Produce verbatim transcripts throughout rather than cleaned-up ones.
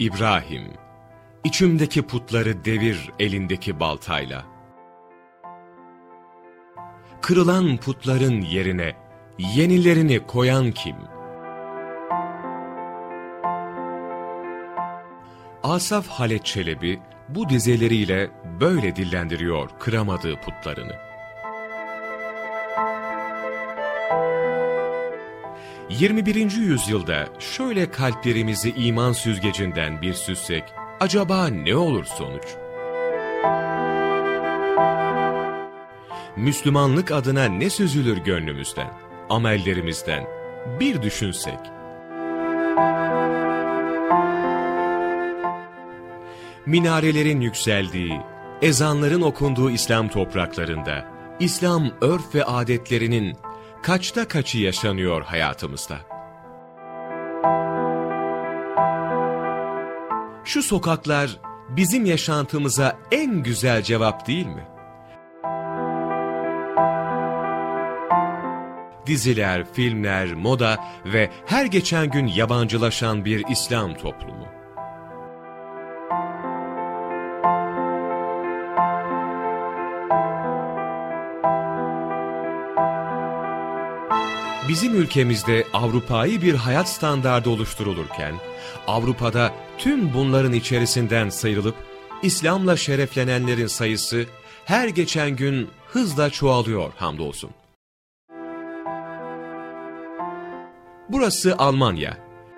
İbrahim, içimdeki putları devir elindeki baltayla. Kırılan putların yerine yenilerini koyan kim? Asaf Halet Çelebi bu dizeleriyle böyle dillendiriyor kıramadığı putlarını. yirmi birinci yüzyılda şöyle kalplerimizi iman süzgecinden bir süssek, acaba ne olur sonuç? Müslümanlık adına ne süzülür gönlümüzden, amellerimizden, bir düşünsek. Minarelerin yükseldiği, ezanların okunduğu İslam topraklarında, İslam örf ve adetlerinin kaçta kaçı yaşanıyor hayatımızda? Şu sokaklar bizim yaşantımıza en güzel cevap değil mi? Diziler, filmler, moda ve her geçen gün yabancılaşan bir İslam toplumu. Bizim ülkemizde Avrupa'yı bir hayat standardı oluşturulurken, Avrupa'da tüm bunların içerisinden sıyrılıp, İslam'la şereflenenlerin sayısı her geçen gün hızla çoğalıyor hamdolsun. Burası Almanya.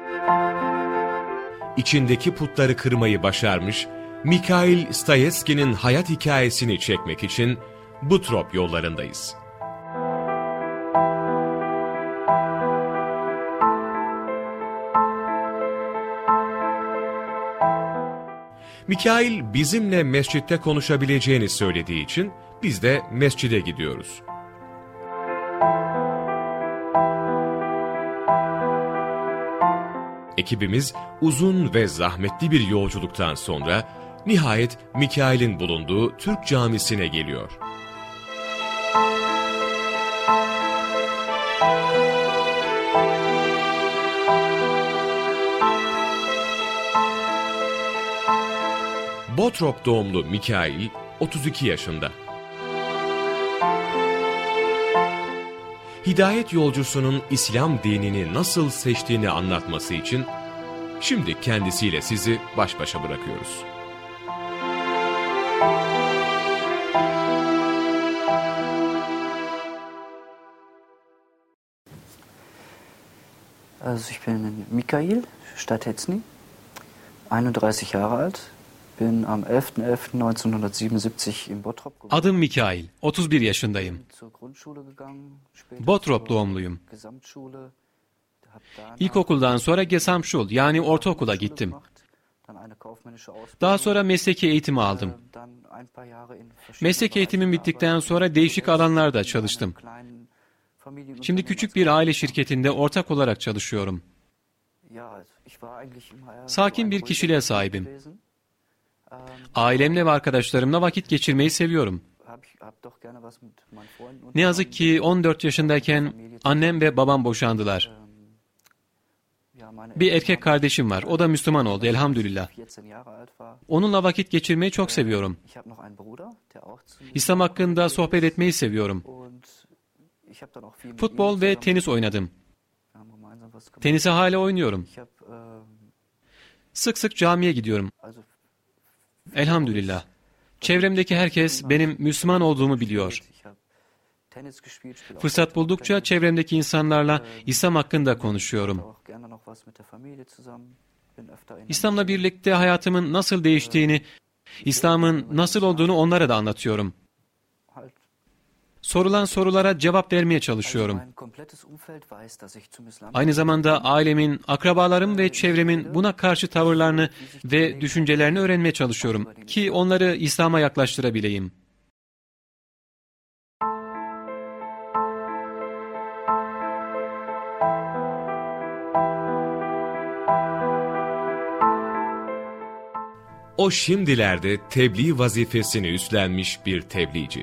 İçindeki putları kırmayı başarmış, Mikhail Stajetski'nin hayat hikayesini çekmek için Bottrop yollarındayız. Mikhail bizimle mescitte konuşabileceğini söylediği için biz de mescide gidiyoruz. Ekibimiz uzun ve zahmetli bir yolculuktan sonra nihayet Mikhail'in bulunduğu Türk camisine geliyor. Bottrop doğumlu Mikhail otuz iki yaşında. Hidayet yolcusunun İslam dinini nasıl seçtiğini anlatması için şimdi kendisiyle sizi baş başa bırakıyoruz. Also ich bin Mikhail Stahetny, einunddreißig Jahre alt. Bin am elften elften neunzehnhundertsiebenundsiebzig in Bottrop geboren. Adım Mikhail, otuz bir yaşındayım. Bottrop doğumluyum. İlkokuldan sonra Gesamtschule yani ortaokula gittim. Daha sonra mesleki eğitimi aldım. Meslek eğitimim bittikten sonra değişik alanlarda çalıştım. Şimdi küçük bir aile şirketinde ortak olarak çalışıyorum. Sakin bir kişiliğe sahibim. Ailemle ve arkadaşlarımla vakit geçirmeyi seviyorum. Ne yazık ki on dört yaşındayken annem ve babam boşandılar. Bir erkek kardeşim var. O da Müslüman oldu elhamdülillah. Onunla vakit geçirmeyi çok seviyorum. İslam hakkında sohbet etmeyi seviyorum. Futbol ve tenis oynadım. Tenisi hala oynuyorum. Sık sık camiye gidiyorum. Elhamdülillah. Çevremdeki herkes benim Müslüman olduğumu biliyor. Fırsat buldukça çevremdeki insanlarla İslam hakkında konuşuyorum. İslam'la birlikte hayatımın nasıl değiştiğini, İslam'ın nasıl olduğunu onlara da anlatıyorum. Sorulan sorulara cevap vermeye çalışıyorum. Aynı zamanda ailemin, akrabalarım ve çevremin buna karşı tavırlarını ve düşüncelerini öğrenmeye çalışıyorum ki onları İslam'a yaklaştırabileyim. O şimdilerde tebliğ vazifesini üstlenmiş bir tebliğci.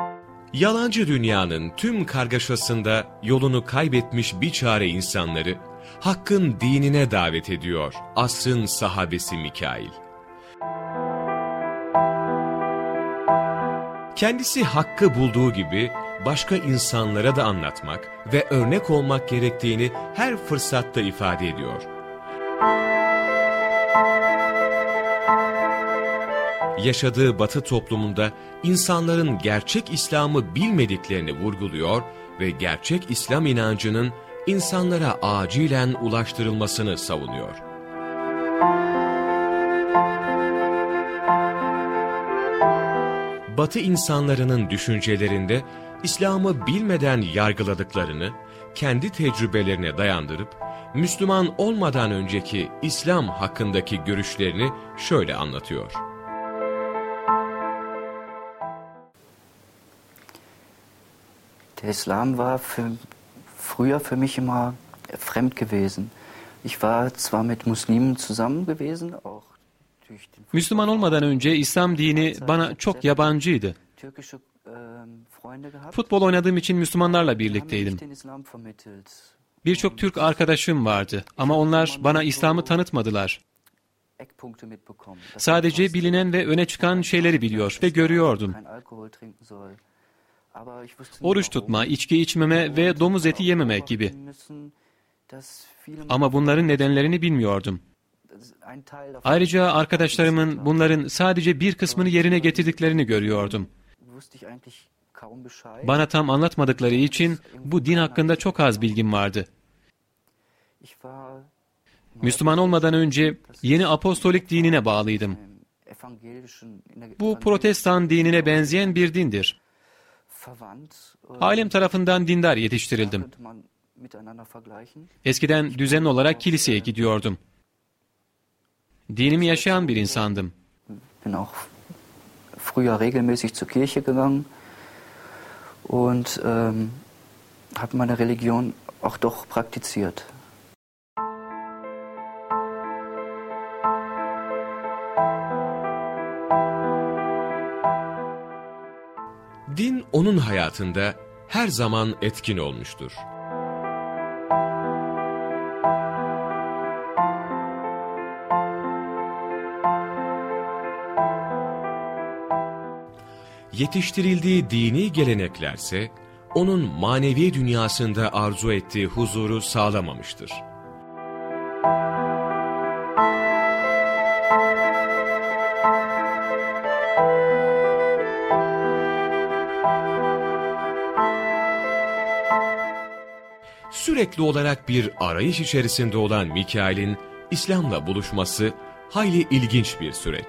Yalancı dünyanın tüm kargaşasında yolunu kaybetmiş biçare insanları Hakk'ın dinine davet ediyor asrın sahabesi Mikail. Kendisi Hakk'ı bulduğu gibi başka insanlara da anlatmak ve örnek olmak gerektiğini her fırsatta ifade ediyor. Yaşadığı Batı toplumunda insanların gerçek İslam'ı bilmediklerini vurguluyor ve gerçek İslam inancının insanlara acilen ulaştırılmasını savunuyor. Batı insanlarının düşüncelerinde İslam'ı bilmeden yargıladıklarını kendi tecrübelerine dayandırıp Müslüman olmadan önceki İslam hakkındaki görüşlerini şöyle anlatıyor. Der Islam war für, früher für mich immer fremd gewesen. Ich war zwar mit Muslimen zusammen gewesen, auch durch den Müslüman olmadan önce İslam dini bana çok yabancıydı. türkische äh, Freunde gehabt. Futbol oynadığım için Müslümanlarla birlikteydim. Den Islam vermittelt. Birçok Türk arkadaşım vardı ama onlar bana İslam'ı tanıtmadılar. Eckpunkte mitbekommen. Das Sadece bilinen ve öne çıkan şeyleri biliyor ve görüyordum. kein Alkohol trinken soll. Aber ich wusste nicht, Oruç warum. tutma, içki içmeme ve domuz eti yememek gibi. Müssen, dass viele Ama bunların nedenlerini bilmiyordum. ein Teil davon Ayrıca arkadaşlarımın bunların sadece bir kısmını yerine getirdiklerini görüyordum. wusste ich eigentlich kaum Bescheid. Bana tam anlatmadıkları için bu din hakkında çok az bilgim vardı. Ich war Müslüman olmadan önce yeni apostolik dinine bağlıydım. evangelischen in der Bu protestan dinine benzeyen bir dindir. verwandt. äh, Ailem tarafından dindar yetiştirildim. könnte man miteinander vergleichen. Eskiden düzenli olarak kiliseye gidiyordum. Dinimi yaşayan bir insandım. Bin auch früher regelmäßig zur Kirche gegangen und ähm, habe meine Religion auch doch praktiziert. Din onun hayatında her zaman etkin olmuştur. Yetiştirildiği dini geleneklerse onun manevi dünyasında arzu ettiği huzuru sağlamamıştır. Sürekli olarak bir arayış içerisinde olan Mikail'in İslam'la buluşması hayli ilginç bir süreç.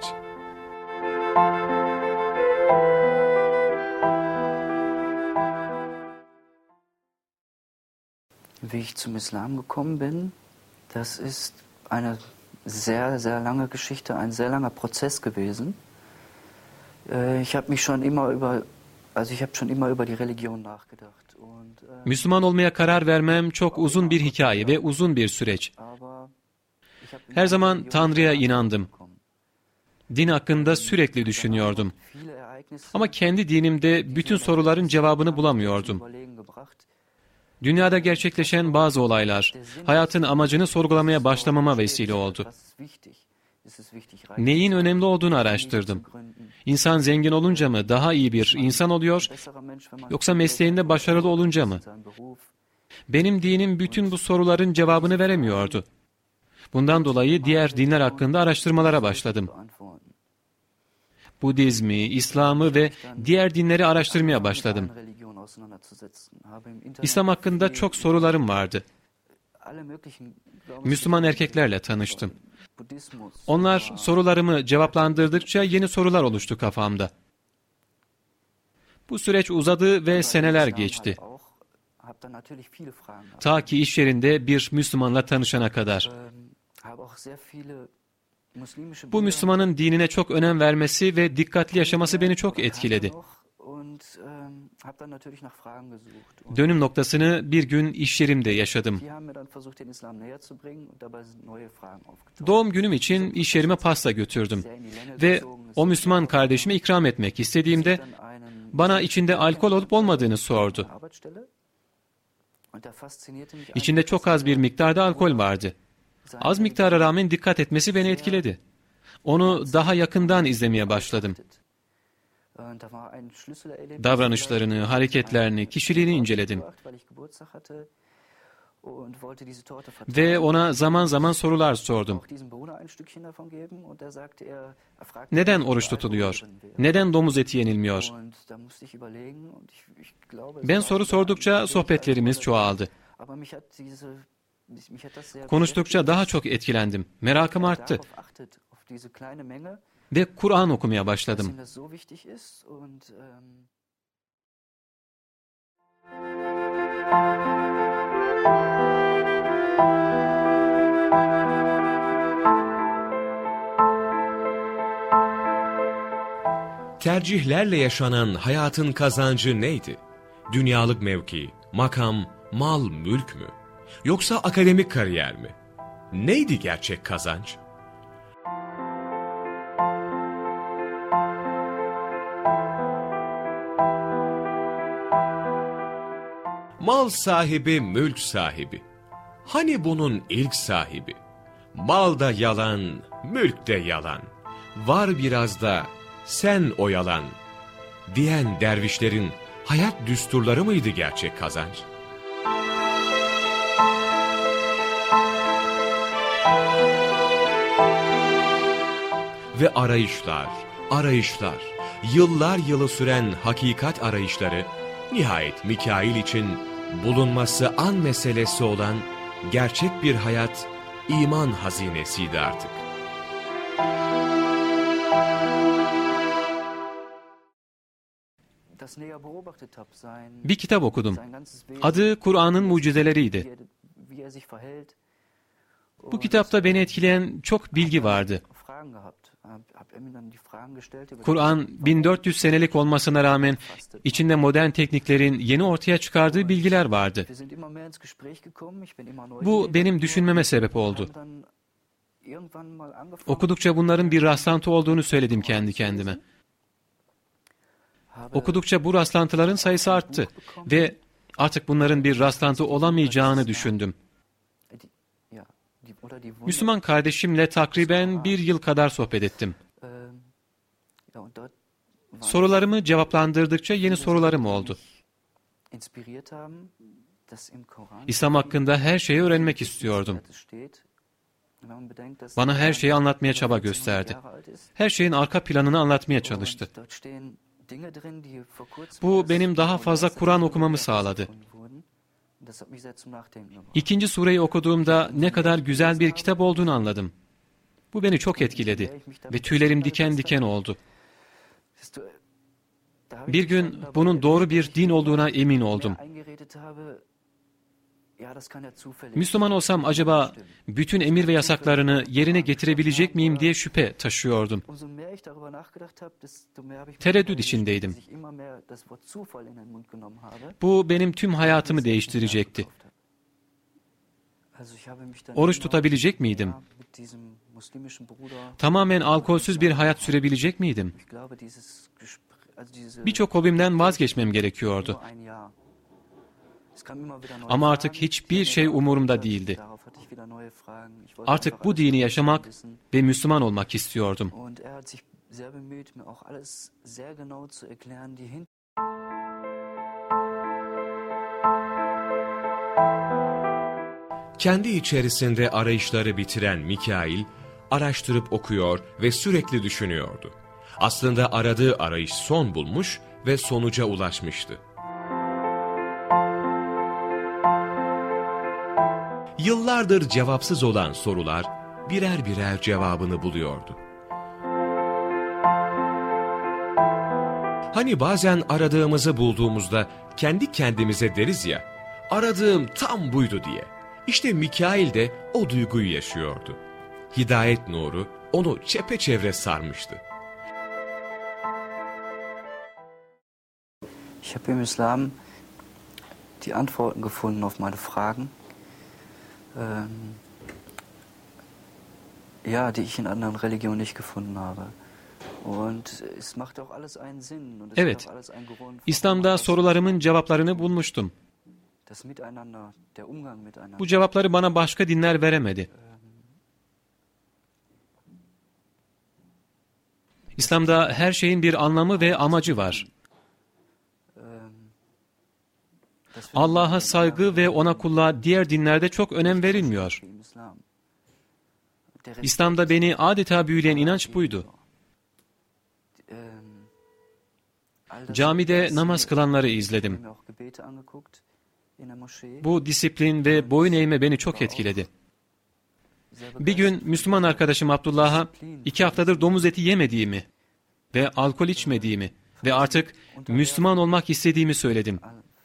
Wie ich zum Islam gekommen bin, das ist eine sehr, sehr lange Geschichte, ein sehr langer Prozess gewesen. Äh, Ich habe mich schon immer über, also ich habe schon immer über die Religion nachgedacht. Und, äh, Müslüman olmaya karar vermem çok uzun bir hikaye ve uzun bir süreç. aber ich habe Her zaman Tanrı'ya inandım. Din hakkında sürekli düşünüyordum. viele Ereignisse Ama kendi dinimde bütün soruların cevabını bulamıyordum. Überlegen gebracht. Dünyada gerçekleşen bazı olaylar, hayatın amacını sorgulamaya başlamama vesile oldu. Was ist wichtig? Ist es wichtig, reich Neyin önemli olduğunu araştırdım. zu gründen? İnsan zengin olunca mı daha iyi bir insan oluyor, Besserer Mensch, wenn man yoksa mesleğinde başarılı olunca mı? seinen Beruf. Benim dinim bütün bu soruların cevabını veremiyordu. Bundan dolayı diğer dinler hakkında araştırmalara başladım. beantworten. Budizmi, İslam'ı ve diğer dinleri araştırmaya başladım. Eine Religion auseinanderzusetzen. Habe im Internet İslam hakkında çok sorularım vardı. alle möglichen Müslüman erkeklerle tanıştım. Buddhismus. Onlar sorularımı cevaplandırdıkça yeni sorular oluştu kafamda. Bu süreç uzadı ve seneler geçti. Auch, habe dann natürlich viele Fragen gehabt. Ta ki iş yerinde bir Müslümanla tanışana kadar. Ähm, habe auch sehr viele muslimische Bu Brüder Müslümanın dinine çok önem vermesi ve dikkatli yaşaması beni çok etkiledi. noch und ähm, habe dann natürlich nach Fragen gesucht. Und Dönüm noktasını bir gün iş yerimde yaşadım. die haben mir dann versucht, den Islam näher zu bringen und dabei sind neue Fragen aufgetaucht. Doğum günüm için iş yerime pasta götürdüm Sehr in die Länge ve gezogen ist. o Müslüman kardeşime ikram etmek Ich habe, äh, istediğimde dann einen- bana içinde alkol olup olmadığını sordu. Arbeitsstelle. İçinde çok az bir miktarda alkol vardı. Az miktara rağmen dikkat etmesi beni etkiledi. Onu daha yakından izlemeye başladım. Davranışlarını, hareketlerini, kişiliğini inceledim. Ve ona zaman zaman sorular sordum. Neden oruç tutuluyor? Neden domuz eti yenilmiyor? Ben soru sordukça sohbetlerimiz çoğaldı. Konuştukça daha çok etkilendim. Merakım arttı. Ve Kur'an okumaya başladım. Tercihlerle yaşanan hayatın kazancı neydi? Dünyalık mevki, makam, mal, mülk mü? Yoksa akademik kariyer mi? Neydi gerçek kazanç? Mal sahibi, mülk sahibi. Hani bunun ilk sahibi? Mal da yalan, mülk de yalan. Var biraz da sen oyalan diyen dervişlerin hayat düsturları mıydı gerçek kazanç? Ve arayışlar, arayışlar, yıllar yılı süren hakikat arayışları, nihayet Mikail için bulunması an meselesi olan gerçek bir hayat, iman hazinesiydi artık. Bir kitap okudum. Adı Kur'an'ın Mucizeleriydi. Bu kitapta beni etkileyen çok bilgi vardı. Kur'an bin dört yüz senelik olmasına rağmen içinde modern tekniklerin yeni ortaya çıkardığı bilgiler vardı. Bu benim düşünmeme sebep oldu. Okudukça bunların bir rastlantı olduğunu söyledim kendi kendime. Okudukça bu rastlantıların sayısı arttı ve artık bunların bir rastlantı olamayacağını düşündüm. Müslüman kardeşimle takriben bir yıl kadar sohbet ettim. Sorularımı cevaplandırdıkça yeni sorularım oldu. İslam hakkında her şeyi öğrenmek istiyordum. Bana her şeyi anlatmaya çaba gösterdi. Her şeyin arka planını anlatmaya çalıştı. Bu benim daha fazla Kur'an okumamı sağladı. İkinci sureyi okuduğumda ne kadar güzel bir kitap olduğunu anladım. Bu beni çok etkiledi ve tüylerim diken diken oldu. Bir gün bunun doğru bir din olduğuna emin oldum. Müslüman olsam acaba bütün emir ve yasaklarını yerine getirebilecek miyim diye şüphe taşıyordum. Tereddüt içindeydim. Bu benim tüm hayatımı değiştirecekti. Oruç tutabilecek miydim? Tamamen alkolsüz bir hayat sürebilecek miydim? Birçok hobimden vazgeçmem gerekiyordu. Ama artık hiçbir şey umurumda değildi. Artık bu dini yaşamak ve Müslüman olmak istiyordum. Kendi içerisinde arayışları bitiren Mikail, araştırıp okuyor ve sürekli düşünüyordu. Aslında aradığı arayış son bulmuş ve sonuca ulaşmıştı. Yıllardır cevapsız olan sorular birer birer cevabını buluyordu. Hani bazen aradığımızı bulduğumuzda kendi kendimize deriz ya, aradığım tam buydu diye. İşte Mikail de o duyguyu yaşıyordu. Hidayet nuru onu çepeçevre sarmıştı. Ich habe im Islam die Antworten gefunden auf meine Fragen. Ähm, ja, die ich in anderen Religionen nicht gefunden habe. Und es macht auch alles einen Sinn. Und es Evet, macht alles einen Grund. İslam'da sorularımın cevaplarını bulmuştum. Bu cevapları bana başka dinler veremedi. İslam'da her şeyin bir anlamı ve amacı var. Allah'a saygı ve ona kulluğa diğer dinlerde çok önem verilmiyor. İslam'da beni adeta büyüleyen inanç buydu. Camide namaz kılanları izledim. Bu disiplin ve boyun eğme beni çok etkiledi. Bir gün Müslüman arkadaşım Abdullah'a iki haftadır domuz eti yemediğimi ve alkol içmediğimi ve artık Müslüman olmak istediğimi söyledim.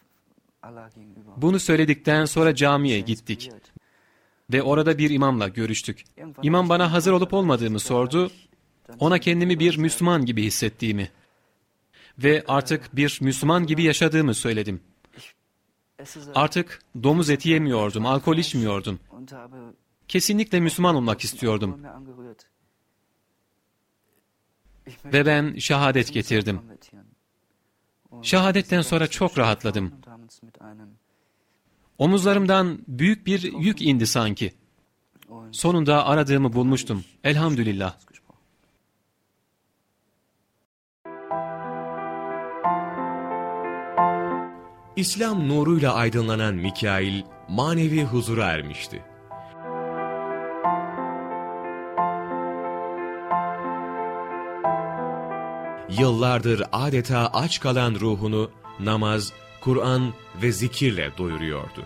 Bunu söyledikten sonra camiye gittik ve orada bir imamla görüştük. İmam bana hazır olup olmadığımı sordu, ona kendimi bir Müslüman gibi hissettiğimi ve artık bir Müslüman gibi yaşadığımı söyledim. Artık domuz eti yemiyordum, alkol içmiyordum. Kesinlikle Müslüman olmak istiyordum. Ve ben şehadet getirdim. Şehadetten sonra çok rahatladım. Omuzlarımdan büyük bir yük indi sanki. Sonunda aradığımı bulmuştum. Elhamdülillah. İslam nuruyla aydınlanan Mikail, manevi huzura ermişti. Yıllardır adeta aç kalan ruhunu namaz, Kur'an ve zikirle doyuruyordu.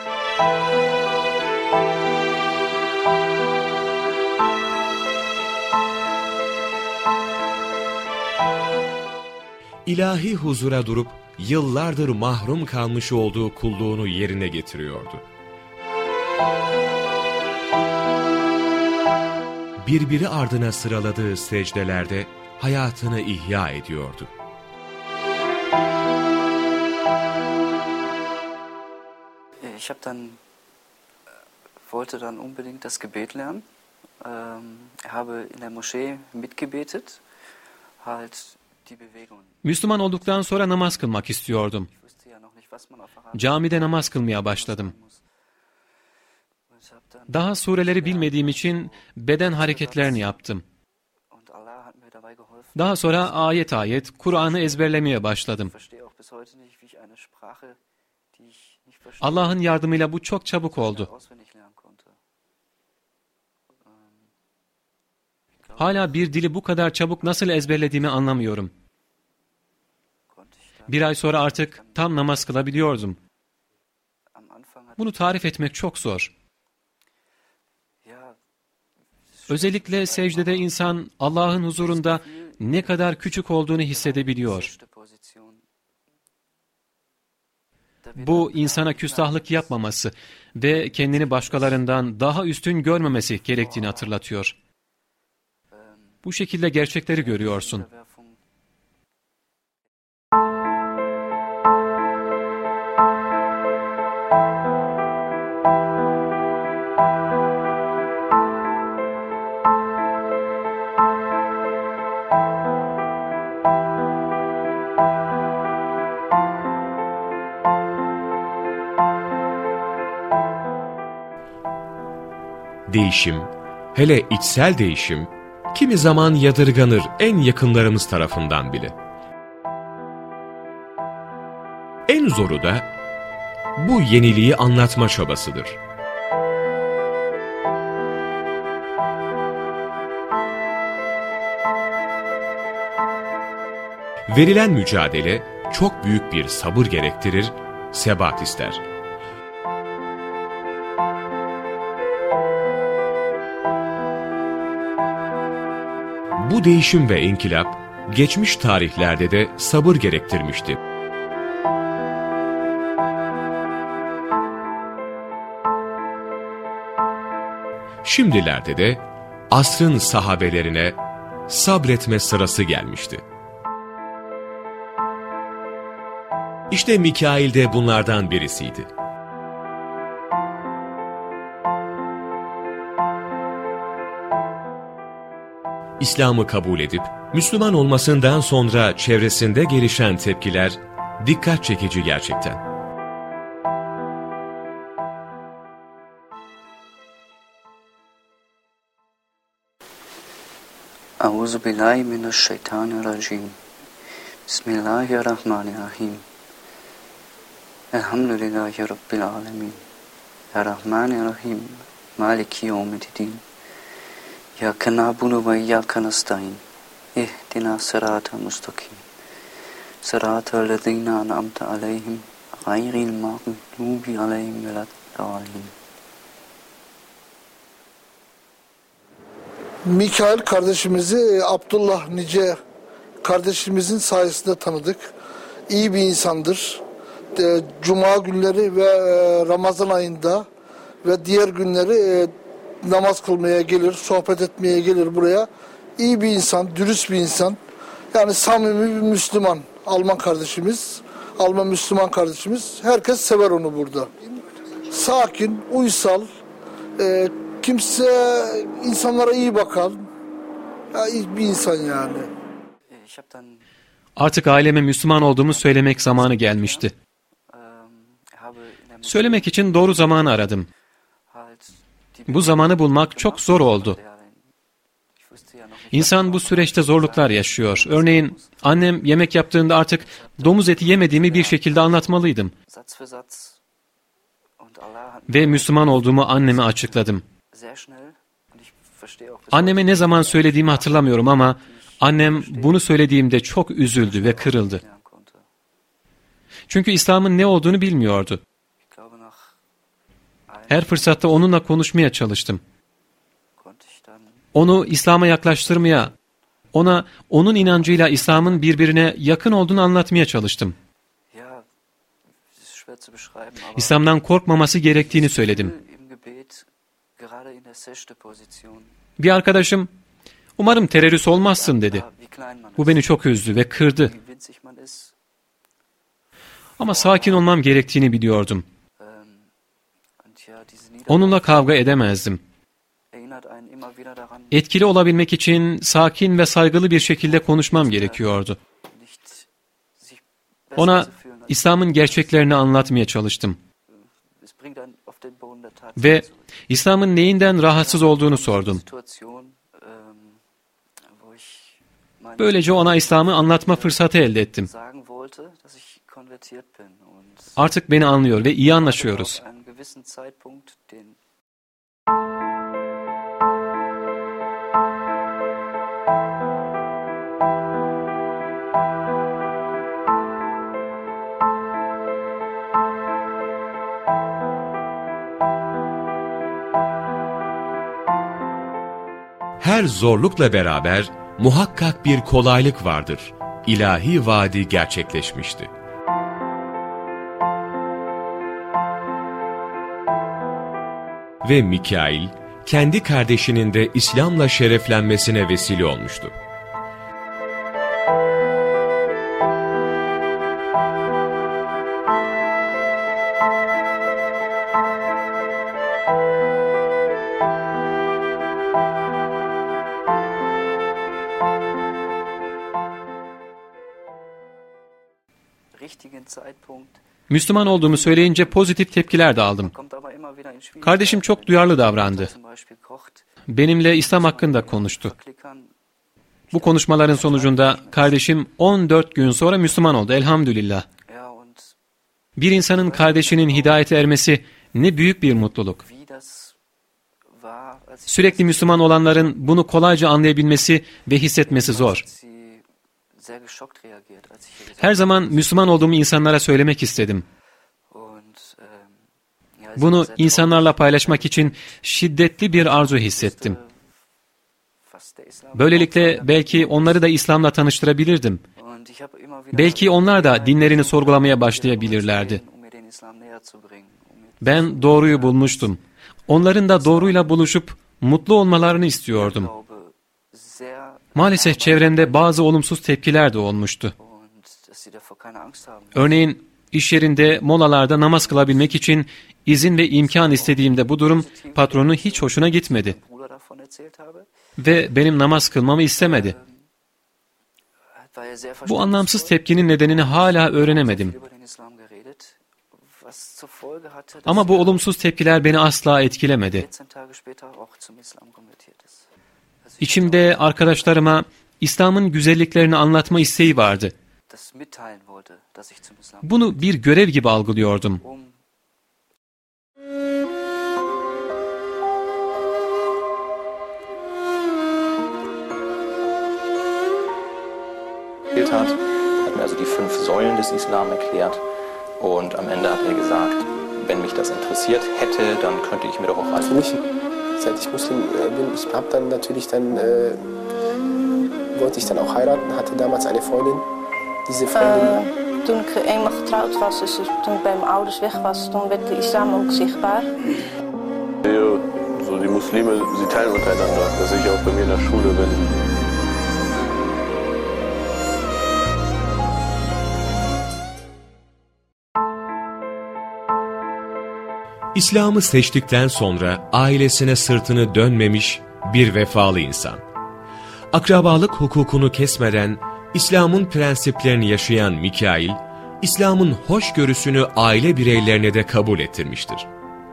İlahi huzura durup yıllardır mahrum kalmış olduğu kulluğunu yerine getiriyordu. Birbiri ardına sıraladığı secdelerde hayatını ihya ediyordu. Ich habe dann wollte dann unbedingt das Gebet lernen. Ähm, habe in der Moschee mitgebetet. Halt die Bewegung. Müslüman olduktan sonra namaz kılmak istiyordum. Camide namaz kılmaya başladım. Daha sureleri bilmediğim için beden hareketlerini yaptım. Daha sonra ayet ayet Kur'an'ı ezberlemeye başladım. Allah'ın yardımıyla bu çok çabuk oldu. Hala bir dili bu kadar çabuk nasıl ezberlediğimi anlamıyorum. Bir ay sonra artık tam namaz kılabiliyordum. Bunu tarif etmek çok zor. Özellikle secdede insan Allah'ın huzurunda ne kadar küçük olduğunu hissedebiliyor. Bu insana küstahlık yapmaması ve kendini başkalarından daha üstün görmemesi gerektiğini hatırlatıyor. Bu şekilde gerçekleri görüyorsun. Değişim, hele içsel değişim, kimi zaman yadırganır en yakınlarımız tarafından bile. En zoru da bu yeniliği anlatma çabasıdır. Verilen mücadele çok büyük bir sabır gerektirir, sebat ister. Bu değişim ve inkılap, geçmiş tarihlerde de sabır gerektirmişti. Şimdilerde de asrın sahabelerine sabretme sırası gelmişti. İşte Mikail de bunlardan birisiydi. İslam'ı kabul edip Müslüman olmasından sonra çevresinde gelişen tepkiler dikkat çekici gerçekten. Auzu billahi mineşşeytanirracim. Bismillahirrahmanirrahim. Elhamdülillahi Rabbil alemin. Errahmanirrahim. Maliki yevmiddin. İyyâke na'budu ve iyyâke nestaîn. İhdina sıratal mustakim. Sıratal lezîne en'amte aleyhim gayril mağdûbi aleyhim veleddâlin. Mikail kardeşimizi Abdullah Nice kardeşimizin sayesinde tanıdık. İyi bir insandır. Cuma günleri ve Ramazan ayında ve diğer günleri namaz kılmaya gelir, sohbet etmeye gelir buraya. İyi bir insan, dürüst bir insan. Yani samimi bir Müslüman. Alman kardeşimiz, Alman Müslüman kardeşimiz. Herkes sever onu burada. Sakin, uysal, e, kimse insanlara iyi bakan, ya iyi bir insan yani. Artık aileme Müslüman olduğumu söylemek zamanı gelmişti. Söylemek için doğru zamanı aradım. Bu zamanı bulmak çok zor oldu. İnsan bu süreçte zorluklar yaşıyor. Örneğin annem yemek yaptığında artık domuz eti yemediğimi bir şekilde anlatmalıydım. Ve Müslüman olduğumu anneme açıkladım. Anneme ne zaman söylediğimi hatırlamıyorum ama annem bunu söylediğimde çok üzüldü ve kırıldı. Çünkü İslam'ın ne olduğunu bilmiyordu. Her fırsatta onunla konuşmaya çalıştım. Onu İslam'a yaklaştırmaya, ona onun inancıyla İslam'ın birbirine yakın olduğunu anlatmaya çalıştım. İslam'dan korkmaması gerektiğini söyledim. Bir arkadaşım, "Umarım terörist olmazsın," dedi. Bu beni çok üzdü ve kırdı. Ama sakin olmam gerektiğini biliyordum. Onunla kavga edemezdim. Etkili olabilmek için sakin ve saygılı bir şekilde konuşmam gerekiyordu. Ona İslam'ın gerçeklerini anlatmaya çalıştım. Ve İslam'ın neyinden rahatsız olduğunu sordum. Böylece ona İslam'ı anlatma fırsatı elde ettim. Artık beni anlıyor ve iyi anlaşıyoruz. Her zorlukla beraber muhakkak bir kolaylık vardır. İlahi vaadi gerçekleşmişti. Ve Mikail, kendi kardeşinin de İslam'la şereflenmesine vesile olmuştu. Müslüman olduğumu söyleyince pozitif tepkiler de aldım. Kardeşim çok duyarlı davrandı. Benimle İslam hakkında konuştu. Bu konuşmaların sonucunda kardeşim on dört gün sonra Müslüman oldu, elhamdülillah. Bir insanın kardeşinin hidayete ermesi ne büyük bir mutluluk. Sürekli Müslüman olanların bunu kolayca anlayabilmesi ve hissetmesi zor. Her zaman Müslüman olduğumu insanlara söylemek istedim. Bunu insanlarla paylaşmak için şiddetli bir arzu hissettim. Böylelikle belki onları da İslam'la tanıştırabilirdim. Belki onlar da dinlerini sorgulamaya başlayabilirlerdi. Ben doğruyu bulmuştum. Onların da doğruyla buluşup mutlu olmalarını istiyordum. Maalesef çevremde bazı olumsuz tepkiler de olmuştu. Örneğin iş yerinde molalarda namaz kılabilmek için izin ve imkan istediğimde bu durum patronu hiç hoşuna gitmedi. Ve benim namaz kılmamı istemedi. Bu anlamsız tepkinin nedenini hala öğrenemedim. Ama bu olumsuz tepkiler beni asla etkilemedi. İçimde arkadaşlarıma İslam'ın güzelliklerini anlatma isteği vardı. Bunu bir görev gibi algılıyordum. hat, hat mir also die fünf Säulen des Islam erklärt und am Ende hat er gesagt, wenn mich das interessiert hätte, dann könnte ich mir doch auch als Für mich, seit ich Muslim bin, ich habe dann natürlich dann äh, wollte ich dann auch heiraten, hatte damals eine Freundin. Diese Freundin. Uh, toen ik eenmaal getrouwd was, dus toen ik bij mijn ouders weg was, toen werd de islam ook zichtbaar. Ja, so die Muslime, sie teilen untereinander, dass ich auch bei mir in der Schule bin. İslam'ı seçtikten sonra ailesine sırtını dönmemiş bir vefalı insan. Akrabalık hukukunu kesmeden İslam'ın prensiplerini yaşayan Mikail, İslam'ın hoşgörüsünü aile bireylerine de kabul ettirmiştir.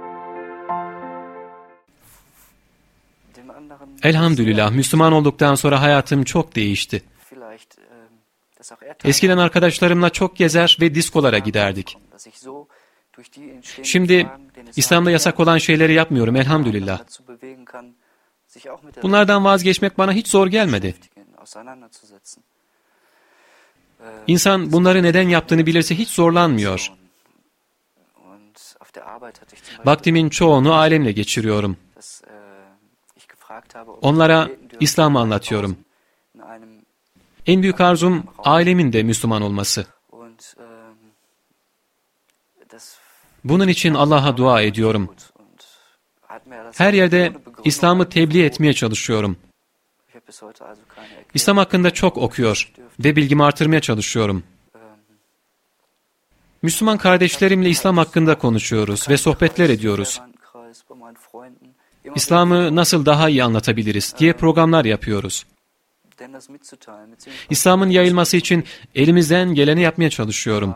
Elhamdülillah, Müslüman olduktan sonra hayatım çok değişti. Eskiden arkadaşlarımla çok gezer ve diskolara giderdik. Şimdi İslam'da yasak olan şeyleri yapmıyorum elhamdülillah. Bunlardan vazgeçmek bana hiç zor gelmedi. İnsan bunları neden yaptığını bilirse hiç zorlanmıyor. Vaktimin çoğunu ailemle geçiriyorum. Onlara İslam'ı anlatıyorum. En büyük arzum ailemin de Müslüman olması. Bunun için Allah'a dua ediyorum. Her yerde İslam'ı tebliğ etmeye çalışıyorum. İslam hakkında çok okuyor ve bilgimi artırmaya çalışıyorum. Müslüman kardeşlerimle İslam hakkında konuşuyoruz ve sohbetler ediyoruz. İslam'ı nasıl daha iyi anlatabiliriz diye programlar yapıyoruz. İslam'ın yayılması için elimizden geleni yapmaya çalışıyorum.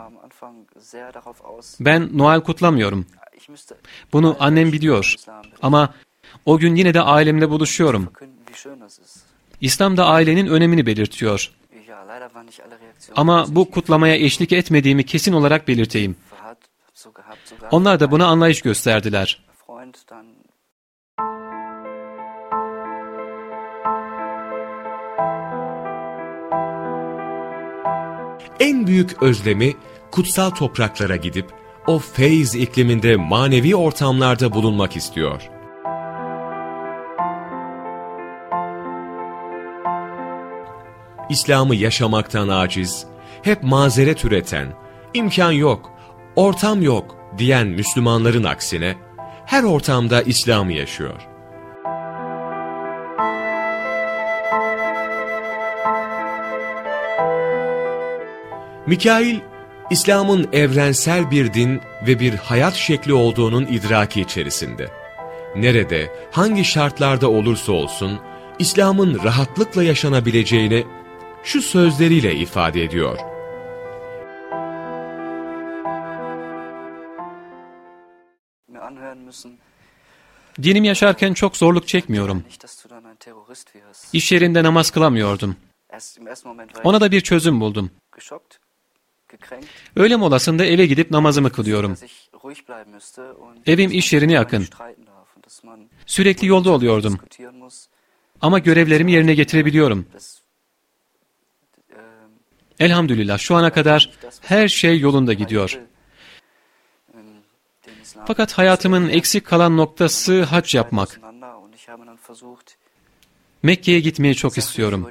Ben Noel kutlamıyorum. Bunu annem biliyor. Ama o gün yine de ailemle buluşuyorum. İslam da ailenin önemini belirtiyor. Ama bu kutlamaya eşlik etmediğimi kesin olarak belirteyim. Onlar da buna anlayış gösterdiler. En büyük özlemi kutsal topraklara gidip o feyz ikliminde manevi ortamlarda bulunmak istiyor. İslam'ı yaşamaktan aciz, hep mazeret üreten, imkan yok, ortam yok diyen Müslümanların aksine her ortamda İslam'ı yaşıyor. Mikail, İslam'ın evrensel bir din ve bir hayat şekli olduğunun idraki içerisinde. Nerede, hangi şartlarda olursa olsun, İslam'ın rahatlıkla yaşanabileceğini şu sözleriyle ifade ediyor. Dinimi yaşarken çok zorluk çekmiyorum. İş yerinde namaz kılamıyordum. Ona da bir çözüm buldum. Öğle molasında eve gidip namazımı kılıyorum. Evim iş yerine yakın. Sürekli yolda oluyordum. Ama görevlerimi yerine getirebiliyorum. Elhamdülillah şu ana kadar her şey yolunda gidiyor. Fakat hayatımın eksik kalan noktası hac yapmak. Mekke'ye gitmeyi çok istiyorum.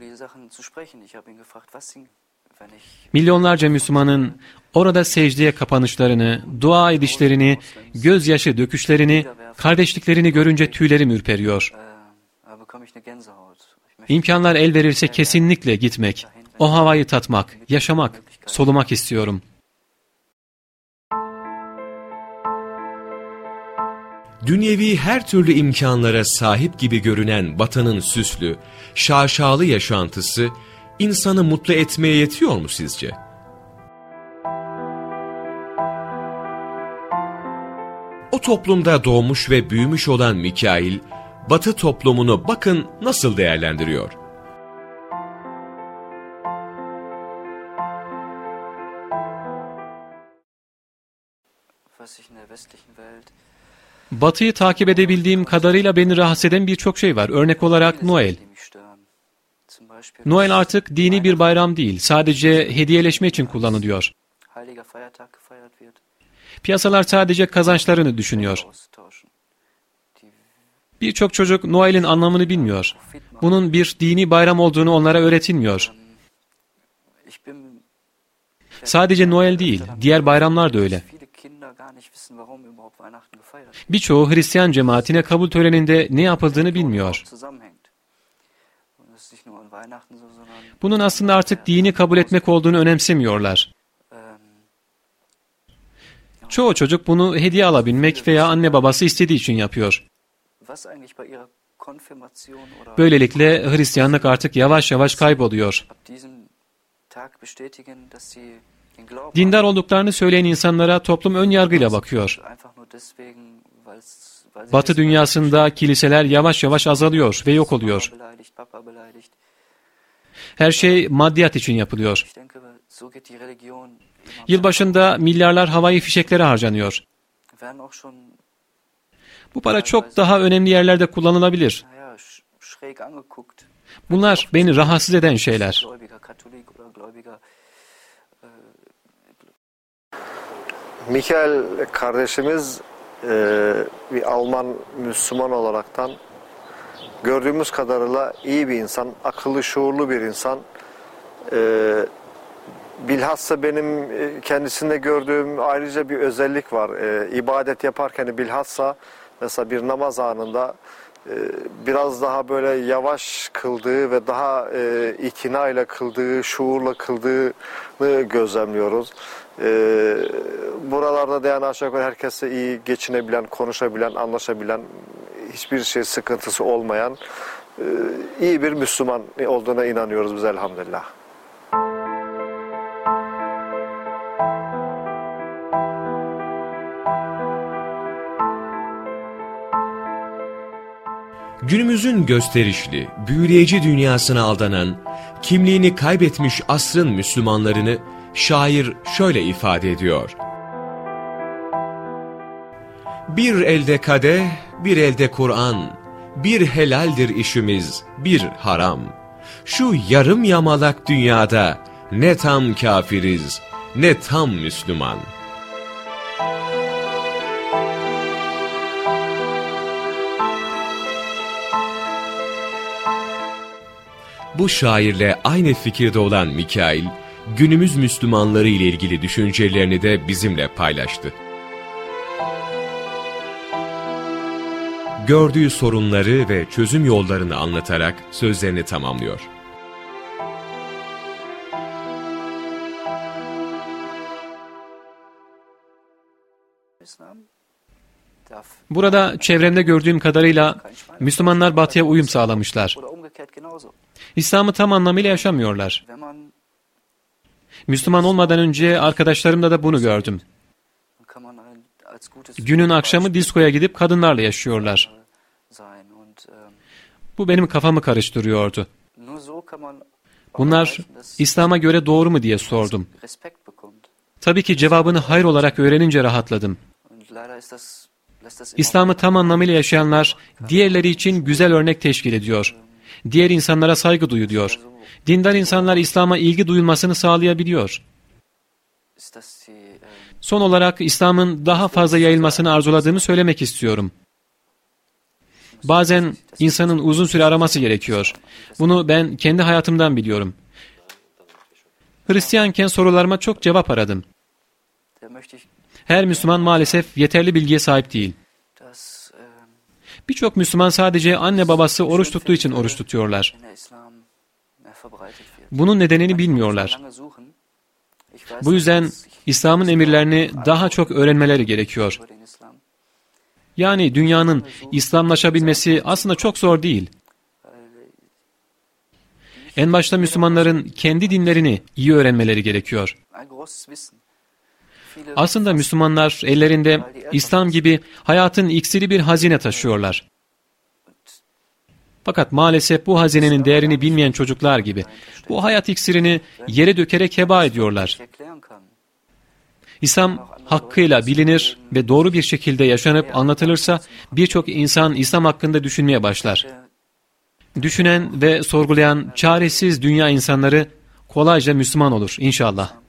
Milyonlarca Müslümanın orada secdeye kapanışlarını, dua edişlerini, gözyaşı döküşlerini, kardeşliklerini görünce tüylerim ürperiyor. İmkanlar el verirse kesinlikle gitmek, o havayı tatmak, yaşamak, solumak istiyorum. Dünyevi her türlü imkanlara sahip gibi görünen Batı'nın süslü, şaşalı yaşantısı insanı mutlu etmeye yetiyor mu sizce? O toplumda doğmuş ve büyümüş olan Mikail, Batı toplumunu bakın nasıl değerlendiriyor. Batı'yı takip edebildiğim kadarıyla beni rahatsız eden birçok şey var. Örnek olarak Noel. Noel artık dini bir bayram değil, sadece hediyeleşme için kullanılıyor. Piyasalar sadece kazançlarını düşünüyor. Birçok çocuk Noel'in anlamını bilmiyor. Bunun bir dini bayram olduğunu onlara öğretilmiyor. Sadece Noel değil, diğer bayramlar da öyle. Birçoğu Hristiyan cemaatine kabul töreninde ne yapıldığını bilmiyor. Bunun aslında artık dini kabul etmek olduğunu önemsemiyorlar. Çoğu çocuk bunu hediye alabilmek veya anne babası istediği için yapıyor. Böylelikle Hristiyanlık artık yavaş yavaş kayboluyor. Dindar olduklarını söyleyen insanlara toplum ön yargıyla bakıyor. Batı dünyasında kiliseler yavaş yavaş azalıyor ve yok oluyor. Her şey maddiyat için yapılıyor. Yılbaşında milyarlar havai fişeklere harcanıyor. Bu para çok daha önemli yerlerde kullanılabilir. Bunlar beni rahatsız eden şeyler. Michael kardeşimiz e, bir Alman Müslüman olaraktan gördüğümüz kadarıyla iyi bir insan, akıllı, şuurlu bir insan. E, bilhassa benim kendisinde gördüğüm ayrıca bir özellik var. E, ibadet yaparken bilhassa mesela bir namaz anında e, biraz daha böyle yavaş kıldığı ve daha e, itinayla kıldığı, şuurla kıldığını gözlemliyoruz. Ee, buralarda da yani aşağı yukarı herkese iyi geçinebilen, konuşabilen, anlaşabilen, hiçbir şey sıkıntısı olmayan e, iyi bir Müslüman olduğuna inanıyoruz biz elhamdülillah. Günümüzün gösterişli, büyüleyici dünyasına aldanan, kimliğini kaybetmiş asrın Müslümanlarını şair şöyle ifade ediyor. Bir elde kadeh, bir elde Kur'an, bir helaldir işimiz, bir haram. Şu yarım yamalak dünyada ne tam kafiriz, ne tam Müslüman. Bu şairle aynı fikirde olan Mikail, günümüz Müslümanları ile ilgili düşüncelerini de bizimle paylaştı. Gördüğü sorunları ve çözüm yollarını anlatarak sözlerini tamamlıyor. Burada çevremde gördüğüm kadarıyla Müslümanlar Batı'ya uyum sağlamışlar. İslam'ı tam anlamıyla yaşamıyorlar. Müslüman olmadan önce arkadaşlarımda da bunu gördüm. Günün akşamı diskoya gidip kadınlarla yaşıyorlar. Bu benim kafamı karıştırıyordu. Bunlar İslam'a göre doğru mu diye sordum. Tabii ki cevabını hayır olarak öğrenince rahatladım. İslam'ı tam anlamıyla yaşayanlar diğerleri için güzel örnek teşkil ediyor. Diğer insanlara saygı duyuluyor. Dindar insanlar İslam'a ilgi duyulmasını sağlayabiliyor. Son olarak İslam'ın daha fazla yayılmasını arzuladığımı söylemek istiyorum. Bazen insanın uzun süre araması gerekiyor. Bunu ben kendi hayatımdan biliyorum. Hristiyanken sorularıma çok cevap aradım. Her Müslüman maalesef yeterli bilgiye sahip değil. Birçok Müslüman sadece anne babası oruç tuttuğu için oruç tutuyorlar. Bunun nedenini bilmiyorlar. Bu yüzden İslam'ın emirlerini daha çok öğrenmeleri gerekiyor. Yani dünyanın İslamlaşabilmesi aslında çok zor değil. En başta Müslümanların kendi dinlerini iyi öğrenmeleri gerekiyor. Aslında Müslümanlar ellerinde İslam gibi hayatın iksiri bir hazine taşıyorlar. Fakat maalesef bu hazinenin değerini bilmeyen çocuklar gibi bu hayat iksirini yere dökerek heba ediyorlar. İslam hakkıyla bilinir ve doğru bir şekilde yaşanıp anlatılırsa birçok insan İslam hakkında düşünmeye başlar. Düşünen ve sorgulayan çaresiz dünya insanları kolayca Müslüman olur inşallah.